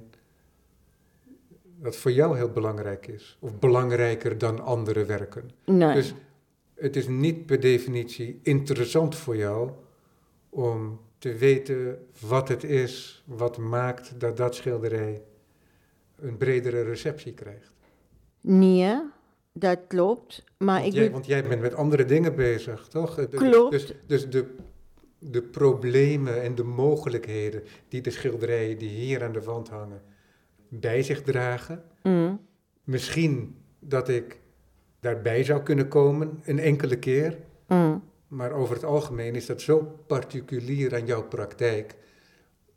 dat voor jou heel belangrijk is, of belangrijker dan andere werken. Nee. Dus het is niet per definitie interessant voor jou om te weten wat het is, wat maakt dat dat schilderij een bredere receptie krijgt. Nee, dat klopt. Maar Want, ik jij, moet, want jij bent met andere dingen bezig, toch? De- Klopt. Dus, dus de, de problemen en de mogelijkheden die de schilderijen die hier aan de wand hangen bij zich dragen. mm, Misschien dat ik daarbij zou kunnen komen, een enkele keer. mm, Maar over het algemeen is dat zo particulier aan jouw praktijk,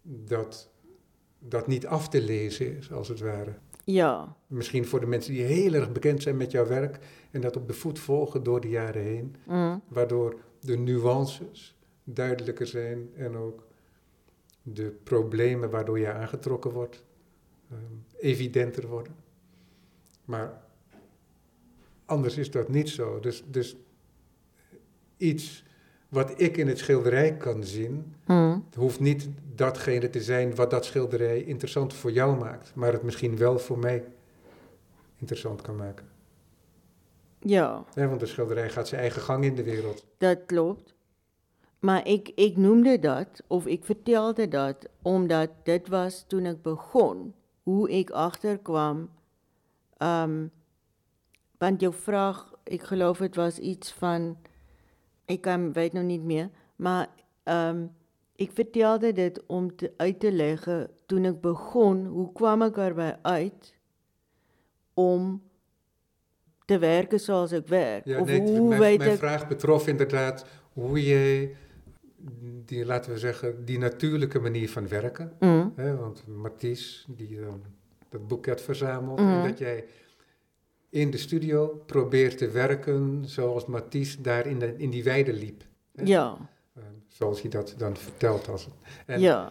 dat dat niet af te lezen is, als het ware. Ja. Misschien voor de mensen die heel erg bekend zijn met jouw werk en dat op de voet volgen door de jaren heen, Mm. waardoor de nuances duidelijker zijn en ook de problemen waardoor je aangetrokken wordt um, evidenter worden. Maar anders is dat niet zo. Dus, dus iets wat ik in het schilderij kan zien, Mm. hoeft niet datgene te zijn wat dat schilderij interessant voor jou maakt, maar het misschien wel voor mij interessant kan maken. Ja, Ja, want de schilderij gaat zijn eigen gang in de wereld. dat klopt. Maar ik, ik noemde dat, of ik vertelde dat, omdat dit was toen ik begon, hoe ik achterkwam. Um, want jouw vraag, ik geloof het was iets van, ik kan, weet nog niet meer, maar um, ik vertelde dit om te, uit te leggen, toen ik begon, hoe kwam ik erbij uit om te werken zoals ik werk? Ja, of nee, hoe mijn, weet mijn ik... vraag betrof inderdaad hoe je die, laten we zeggen, die natuurlijke manier van werken. Mm. Hè, want Mathies, die dan dat boeket verzamelt, Mm. en dat jij in de studio probeert te werken zoals Mathies daar in, de, in die weide liep. Hè? Ja. Uh, zoals hij dat dan vertelt. Als het, en Ja.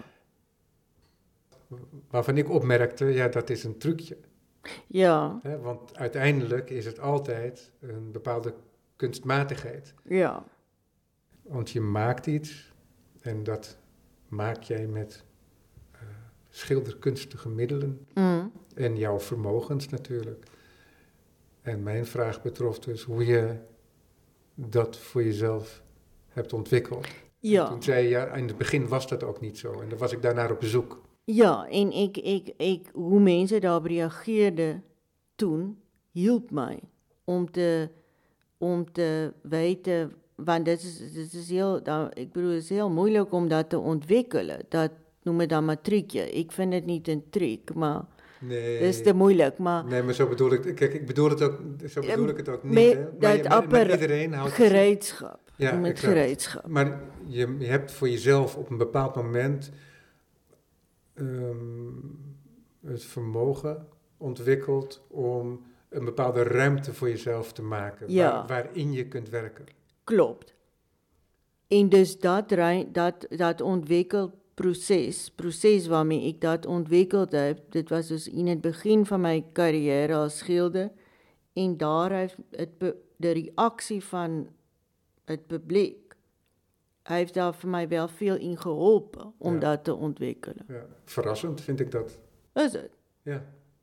waarvan ik opmerkte, ja, dat is een trucje. Ja. Hè, want uiteindelijk is het altijd een bepaalde kunstmatigheid. Ja. Want je maakt iets en dat maak jij met uh, schilderkunstige middelen Mm. en jouw vermogens natuurlijk. En mijn vraag betrof dus hoe je dat voor jezelf hebt ontwikkeld. Ja. En toen zei je, ja, in het begin was dat ook niet zo en dan was ik daarnaar op bezoek. Ja, en ik, ik, ik, hoe mensen daarop reageerden toen, hielp mij om te, om te weten, want dit is, dit is heel, ik bedoel, het is heel moeilijk om dat te ontwikkelen. Dat noemen we dan matriekje. Ik vind het niet een trick, maar Nee. het is te moeilijk. Maar Nee, maar zo bedoel ik, kijk, ik bedoel het ook, zo bedoel ik het ook niet. met Hè? Maar, dat je, maar, maar appara- iedereen houdt gereedschap. Ja, met exact. gereedschap. Maar je, je hebt voor jezelf op een bepaald moment um, het vermogen ontwikkeld om een bepaalde ruimte voor jezelf te maken, Ja. waar, waarin je kunt werken. Klopt. En dus dat, rei- dat, dat ontwikkelproces, proces waarmee ik dat ontwikkeld heb, dit was dus in het begin van mijn carrière als schilder, en daar heeft het be- de reactie van het publiek, heeft daar voor mij wel veel in geholpen om Ja. dat te ontwikkelen. Ja, verrassend vind ik dat. Is het? Ja.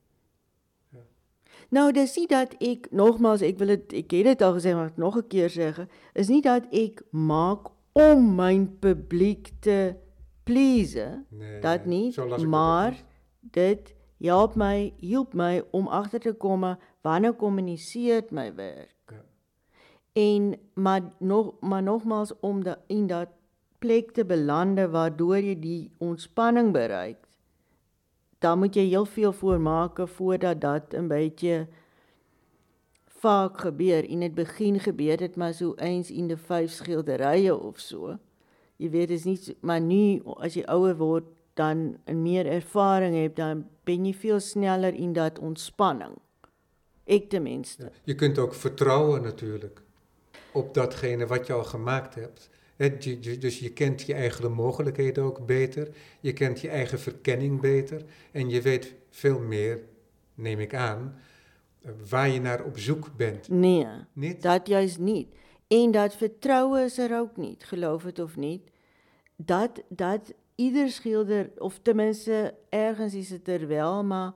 Nou, dis nie dat ek, nogmaals, ek wil het, ek het dit al gesê, maar ek nog 'n keer zeggen, is nie dat ek maak om mijn publiek te please, Nee, dat nee, niet, zo las ik dat maar ook niet. dit help my, hielp my om agter te komme wanneer communiseert my werk. Ja. En maar nog maar nogmaals om de, in dat plek te belanden waardoor jy die ontspanning bereikt. Dan moet jy heel veel voor maken voordat dat een beetje vaak gebeur. In het begin gebeur het maar zo eens in de vijf schilderijen of zo. Je weet het niet, zo- maar nu als je ouder wordt dan en meer ervaring hebt, dan ben je veel sneller in dat ontspanning. Ik tenminste. Ja. Je kunt ook vertrouwen natuurlijk op datgene wat je al gemaakt hebt. He, je, je, dus je kent je eigen mogelijkheden ook beter. Je kent je eigen verkenning beter. En je weet veel meer, neem ik aan, uh, waar je naar op zoek bent. Nee, Niet? dat juist niet. En dat vertrouwen is er ook niet, geloof het of niet. Dat, dat ieder schilder, of tenminste ergens is het er wel, maar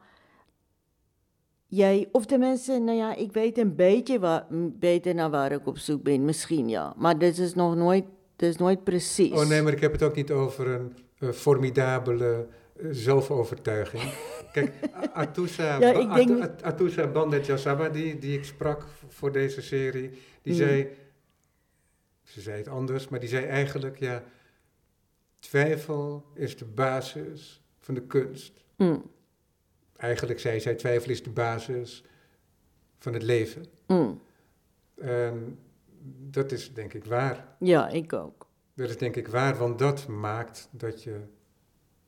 jij, of tenminste, nou ja, ik weet een beetje waar, m- beter naar waar ik op zoek ben, misschien ja. Maar dit is nog nooit, dit is nooit precies. Oh nee, maar ik heb het ook niet over een uh, formidabele uh, zelfovertuiging. Kijk, A- Atoussa, Ja, Ba- ik denk At- niet- At- Atoussa Bandet Jassaba, die, die ik sprak v- voor deze serie, die Mm. zei, ze zei het anders, maar die zei eigenlijk, ja, twijfel is de basis van de kunst. Mm, Eigenlijk zei zij, twijfel is de basis van het leven. mm. En dat is denk ik waar. Ja, ik ook. Dat is denk ik waar, want dat maakt dat je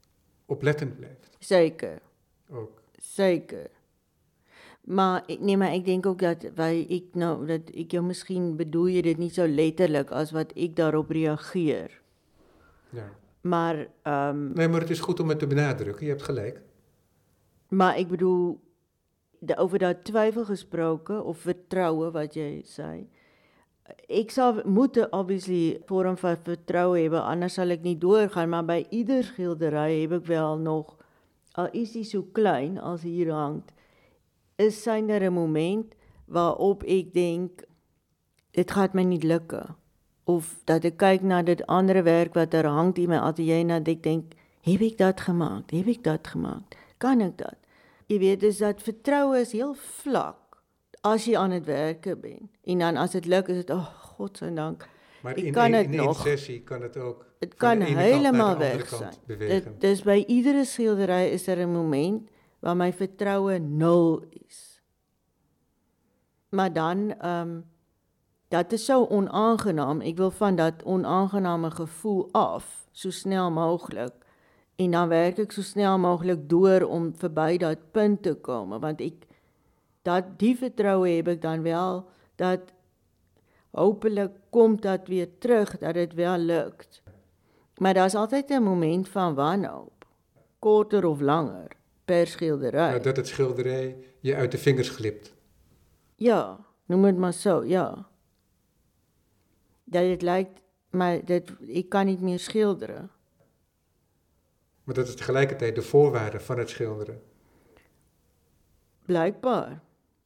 oplettend blijft. Zeker, Ook. zeker. Maar ek- nee, maar ek dink ook dat wij, ek nou, dat ek jou miskien bedoel jy dit nie so letterlik as wat ek daarop reageer. Ja. Maar, ehm Nee, maar het is goed om het te benadrukken. Je hebt gelijk. maar ek bedoel, de, over dat twyfel gesproke, of vertroue wat jy sê, ek sal moet obviously 'n vorm van vertroue hê, anders sal ek nie doorgaan, maar by ieder skildery heb ek wel nog, al is die so klein as hier hang, is sy er 'n moment waarop ek denk, dit gaat my nie lukke. Of dat ek kyk na dit ander werk wat er hangt in my atelier, en dat ek denk, heb ek dat gemaakt? Heb ek dat gemaakt? Kan ek dat? Jy weet, dus dat vertroue is heel vlak, as jy aan het werken bent. En dan as het lukt, is het, oh, godzijdank, Maar ek in, kan één- het in één nog. sessie kan het ook Het van kan de ene kant naar helemaal de andere weg kant zijn. bewegen. Dit, dus bij iedere schilderij is er een moment waar mijn vertrouwen nul is. Maar dan, um, dat is zo onaangenaam. Ik wil van dat onaangename gevoel af, zo snel mogelijk. En dan werk ik zo snel mogelijk door om voorbij dat punt te komen. Want ik, dat, die vertrouwen heb ik dan wel, dat hopelijk komt dat weer terug, dat het wel lukt. Maar daar is altijd een moment van wanhoop, korter of langer, per schilderij. Ja, dat het schilderij je uit de vingers glipt. Ja, noem het maar zo, ja. Dat het lijkt, maar dat, ik kan niet meer schilderen. Maar dat is tegelijkertijd de voorwaarde van het schilderen. Blijkbaar.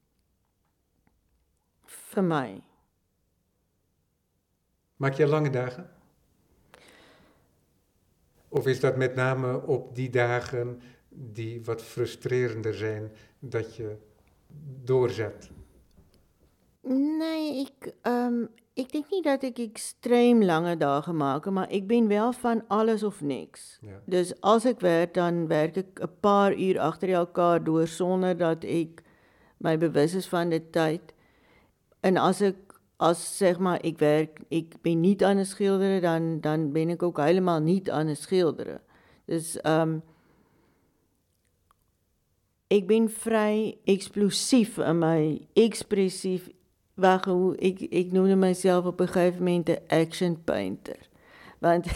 Voor mij. Maak je lange dagen? Of is dat met name op die dagen die wat frustrerender zijn, dat je doorzet? Nee, ik, um, ik denk niet dat ik extreem lange dagen maak, maar ik ben wel van alles of niks. Ja. Dus als ik werk, dan werk ik een paar uur achter elkaar door, zonder dat ik mij bewust is van de tijd. En als ik, als zeg maar, ik werk, ik ben niet aan het schilderen, dan, dan ben ik ook helemaal niet aan het schilderen. Dus um, ik ben vrij explosief en mij expressief. Wacht, hoe, ik, ik noemde mezelf op een gegeven moment de action painter. Want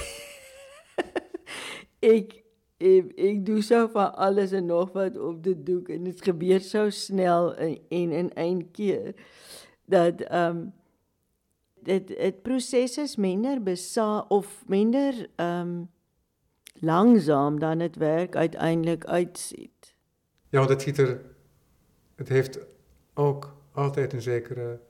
ik, ik, ik doe zo van alles en nog wat op de doek. En het gebeurt zo snel in, in, in één keer. Dat um, het, het proces is minder besa of minder um, langzaam dan het werk uiteindelijk uitziet. Ja, want het ziet er, het heeft ook altijd een zekere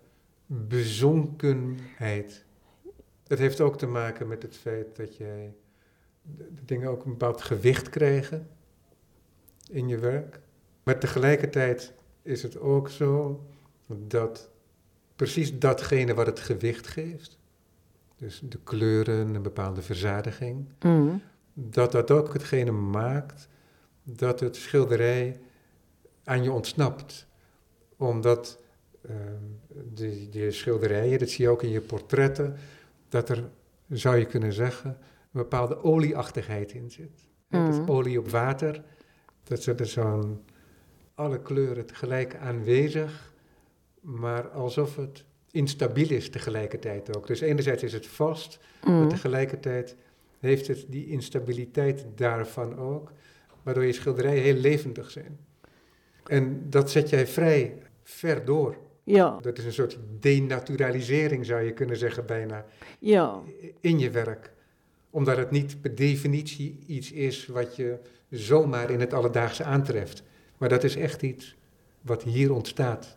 bezonkenheid. Het heeft ook te maken met het feit dat jij de, de dingen ook een bepaald gewicht krijgen in je werk. Maar tegelijkertijd is het ook zo dat precies datgene wat het gewicht geeft, dus de kleuren, een bepaalde verzadiging, Mm. dat dat ook hetgene maakt dat het schilderij aan je ontsnapt. Omdat uh, de, de schilderijen, dat zie je ook in je portretten, dat er, zou je kunnen zeggen, een bepaalde olieachtigheid in zit. Mm. Dat is olie op water, dat er zo'n, alle kleuren tegelijk aanwezig, maar alsof het instabiel is tegelijkertijd ook. Dus enerzijds is het vast, mm. maar tegelijkertijd heeft het die instabiliteit daarvan ook, waardoor je schilderijen heel levendig zijn. En dat zet jij vrij ver door. Ja. Dat is een soort denaturalisering, zou je kunnen zeggen, bijna, Ja. in je werk. Omdat het niet per definitie iets is wat je zomaar in het alledaagse aantreft. Maar dat is echt iets wat hier ontstaat.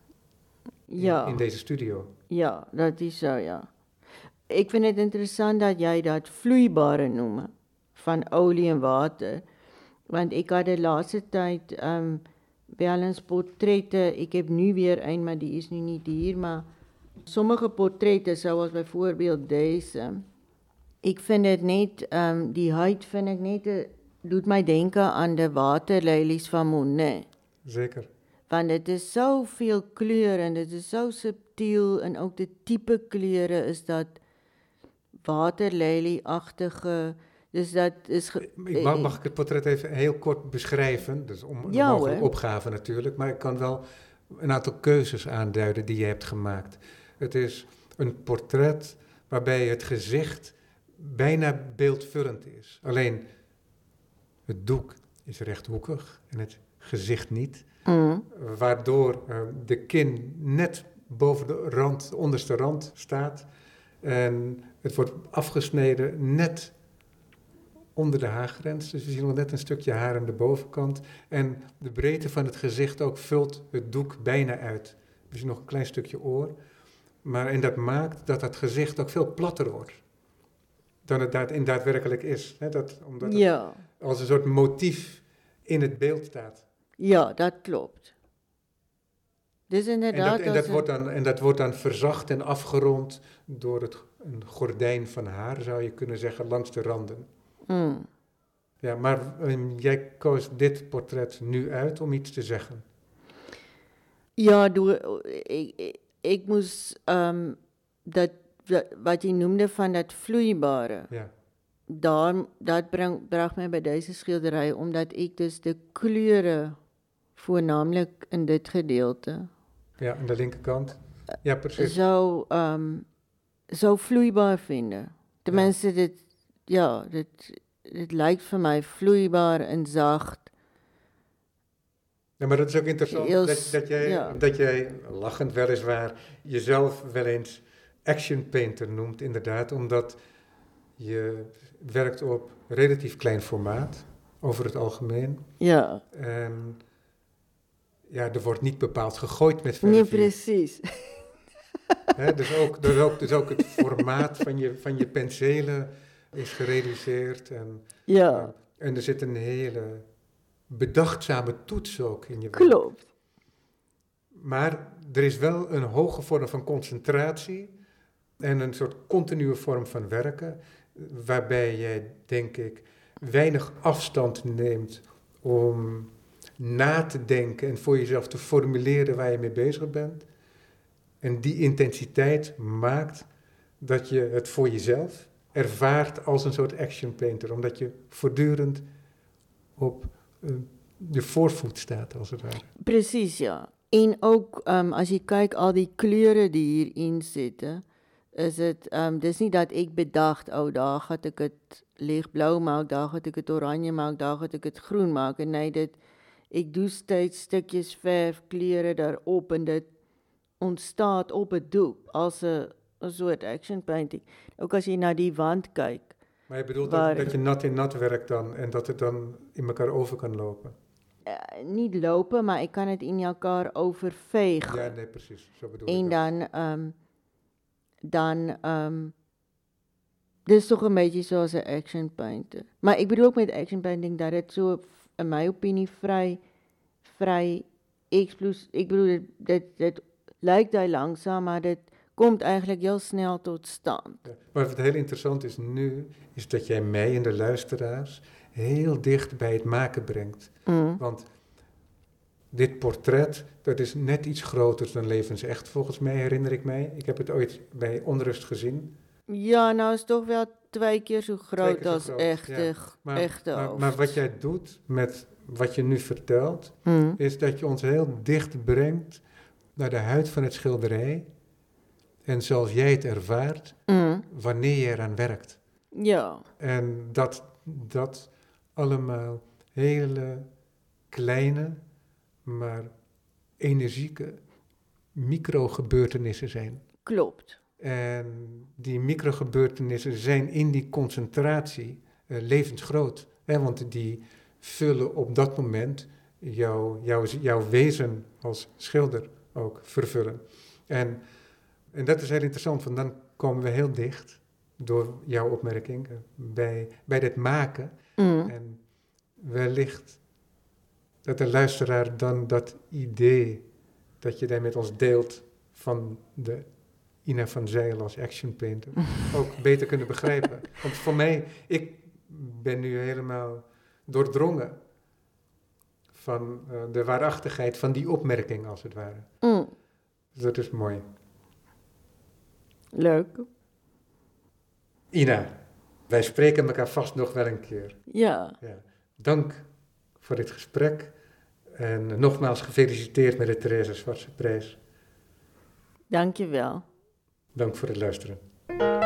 Ja. In, in deze studio. Ja, dat is zo, ja. Ik vind het interessant dat jij dat vloeibare noemt, van olie en water. Want ik had de laatste tijd um, wel eens portretten, ik heb nu weer een, maar die is nu niet hier, maar sommige portretten, zoals bijvoorbeeld deze, ik vind het net, um, die huid vind ik net, uh, doet mij denken aan de waterlelies van Monet. Zeker. Want het is zoveel kleur en het is zo subtiel en ook de type kleuren is dat waterlelie-achtige, Dus dat is... Ge- Ik mag, mag ik het portret even heel kort beschrijven? Dus om, Ja, een mogelijke hoor. opgave natuurlijk. Maar ik kan wel een aantal keuzes aanduiden die je hebt gemaakt. Het is een portret waarbij het gezicht bijna beeldvullend is. Alleen het doek is rechthoekig en het gezicht niet. Mm. Waardoor uh, de kin net boven de rand, onderste rand staat. En het wordt afgesneden net onder de haargrens. Dus we zien nog net een stukje haar aan de bovenkant. En de breedte van het gezicht ook vult het doek bijna uit. We zien nog een klein stukje oor. Maar en dat maakt dat het gezicht ook veel platter wordt dan het daad, in daadwerkelijk is. Hè? Dat, omdat het Ja, als een soort motief in het beeld staat. ja, dat klopt. Dus En dat, inderdaad... en, als dat een- wordt dan, en dat wordt dan verzacht en afgerond door het, een gordijn van haar, zou je kunnen zeggen, langs de randen. Mm. Ja, maar um, jij koos dit portret nu uit om iets te zeggen. Ja, door, ik, ik, ik moest ehm, dat, dat, wat je noemde van dat vloeibare, Ja, daar, dat breng, bracht mij bij deze schilderij, omdat ik dus de kleuren, voornamelijk in dit gedeelte, ja, aan de linkerkant. Ja, precies. zo, um, zo vloeibaar vinden. Tenminste, dit, ja, dit, dit lijkt voor mij vloeibaar en zacht. Ja, maar dat is ook interessant Heel dat, s- dat, jij, ja. dat jij, lachend weliswaar, jezelf wel eens action painter noemt, inderdaad, omdat je werkt op relatief klein formaat, over het algemeen. Ja, En ja, er wordt niet bepaald gegooid met nee, verf. hier. precies. Hè, dus, ook, dus, ook, dus ook het formaat van je, van je penselen is gereduceerd. En, Ja, en er zit een hele bedachtzame toets ook in je werk. klopt. Maar er is wel een hoge vorm van concentratie en een soort continue vorm van werken, waarbij jij, denk ik, weinig afstand neemt om na te denken en voor jezelf te formuleren waar je mee bezig bent. En die intensiteit maakt dat je het voor jezelf ervaart als een soort action painter, omdat je voortdurend op uh, de voorvoet staat, als het ware. Precies, ja. En ook um, as jy kyk al die kleure die hierin zitten, is dit um, dis nie dat ek bedacht, oh, daar gaan ek dit lichtblauw maak, daar gaan ek dit oranje maak, daar gaan ek dit groen maak. En nee, dit ek doe steeds stukjes verf, kleure daarop en dit ontstaat op het doek as 'n 'n soort action painting. Ook as jy na die wand kyk. Maar je bedoelt Waar- dat, dat je nat in nat werkt dan en dat het dan in elkaar over kan lopen? Uh, nie lopen, maar ek kan dit in elkaar overveeg. Ja, nee, precies. Zo bedoel En ik dat. dan, um, dan, um, dis toch een beetje zoals een action painter. Maar ik bedoel ook met action painting dat het zo, in mijn opinie, vrij, vrij explosief, ik bedoel, dit, dit, dit lijkt hij langzaam, maar dit komt eigenlijk heel snel tot stand. Ja. Maar wat heel interessant is nu, is dat jij mij en de luisteraars heel dicht bij het maken brengt. Mm. Want dit portret, dat is net iets groter dan levensecht, volgens mij, herinner ik mij. Ik heb het ooit bij Onrust gezien. Ja, nou is toch wel twee keer zo groot keer zo als groot, echte, ja. Maar, echte maar, hoofd. maar wat jij doet met wat je nu vertelt, Mm. is dat je ons heel dicht brengt naar de huid van het schilderij. En zoals jij het ervaart, Mm. wanneer je eraan werkt. Ja, En dat dat allemaal hele kleine, maar energieke microgebeurtenissen zijn. klopt. En die microgebeurtenissen zijn in die concentratie uh, levensgroot. Hè? Want die vullen op dat moment jouw, jouw, jouw wezen als schilder ook vervullen. En, en dat is heel interessant, want dan komen we heel dicht, door jouw opmerking, uh, bij, bij dit maken. Mm. En wellicht dat de luisteraar dan dat idee dat je daar met ons deelt van de Ina van Zijl als action painter ook beter kunnen begrijpen. Want voor mij, ik ben nu helemaal doordrongen van uh, de waarachtigheid van die opmerking, als het ware. Mm. Dus dat is mooi. Leuk. Ina, Wij spreken elkaar vast nog wel een keer. Ja. Ja. Dank voor dit gesprek. En nogmaals gefeliciteerd met de Therese Zwartse prijs. Dank je wel. Dank voor het luisteren.